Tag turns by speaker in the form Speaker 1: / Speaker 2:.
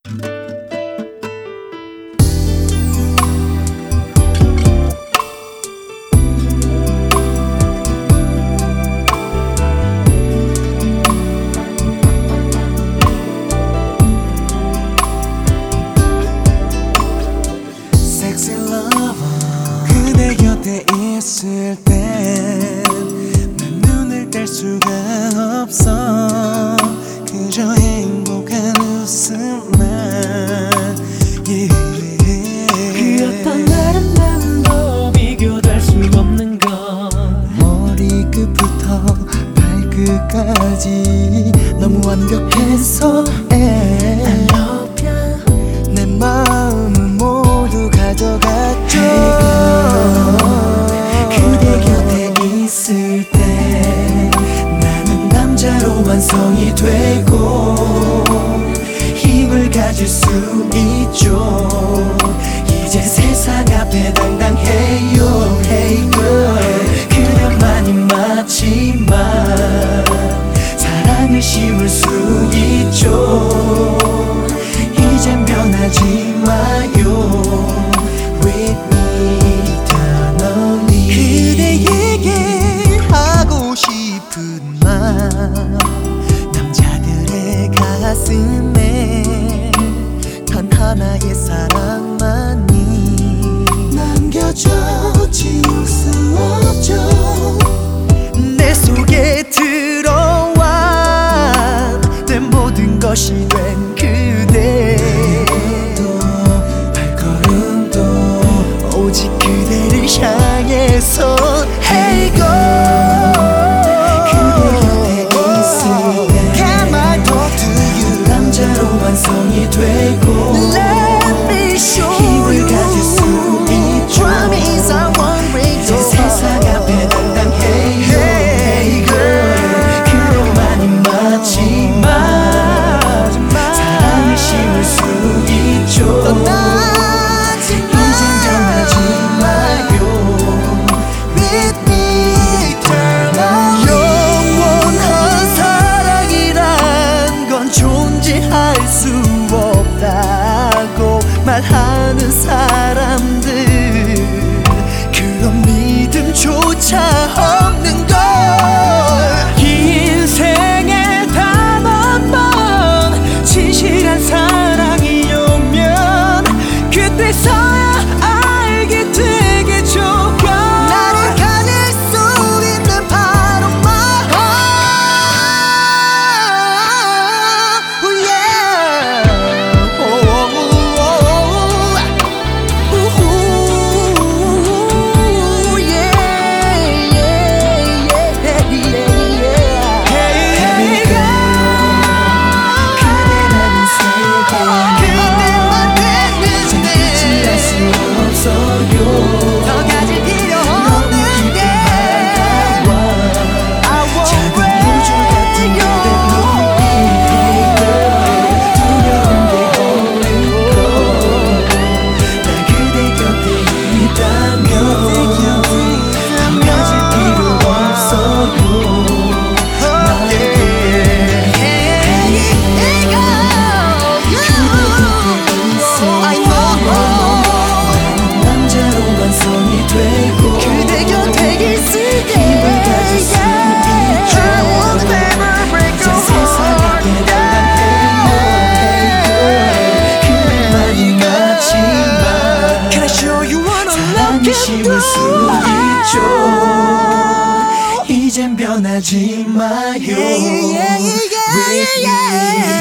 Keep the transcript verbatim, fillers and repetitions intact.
Speaker 1: 그대 곁에 있을 땐 난 눈을 뗄 수가 없어. 그저 행복한 웃음만. yeah.
Speaker 2: 그 어떤 아름다움도 비교될 수 없는 것.
Speaker 1: 머리끝부터 발끝까지 너무 완벽해서 I
Speaker 2: love you.
Speaker 1: 내 마음은 모두 가져갔죠. 그대 곁에 있을 때 나는 남자로 완성이 되고 힘을 가질 수 있죠. 이제 세상 앞에 당당해요. Hey girl, 그녀만이 맞지만 사랑을 심을 수 있죠. 이젠 변하지 마요. With me eternally. 그대에게 하고 싶은 말, 남자들의 가슴에 단 하나의 사랑만이 남겨져 지울 수 없죠. 내 속에 들어와 내 모든 것이 된 그대. 발걸음도 오직 그대를 향해서. Hey girl, 그대 곁에 있을 때 Can I talk to you? 남자로 완성이 되고 Let me show you 힘을 가질 수 있죠. Promise I won't break your heart. 세상 앞에 당당해요. Hey girl, 그녀만이 맞지만 사랑을 심을 수 있죠. 이젠 변하지 마요. With me eternally. 영원한 사랑이란 건 존재할 수 없다고 말하는 사람들, 그런 믿음조차 없는 걸.
Speaker 2: 인생에 단 한 번 진실한 사랑이 오면 그때서야 알게 되겠죠.
Speaker 1: 나를 가질 수 있는 바로 my heart. Oh yeah. Oh, oh, oh, oh. Ooh, yeah, yeah, yeah, yeah.
Speaker 2: Hey girl,
Speaker 1: 그대라는 세계 그대만 됐는데 지날 수 없어요. 더 가질 필요 없는 게 작은 우주 같은 그대 눈빛. 두려운데 없는 나 그대 곁에 있다면 더 가질 필요 없어요. 남자로 완성이 되고 그대 곁에 있을 때 힘을 가질 수 있죠. 이제 세상 앞에 당당해요. 그대만이 맞지만 Can I show you what I love 심을 수 있죠. 이젠 변하지 마요. With me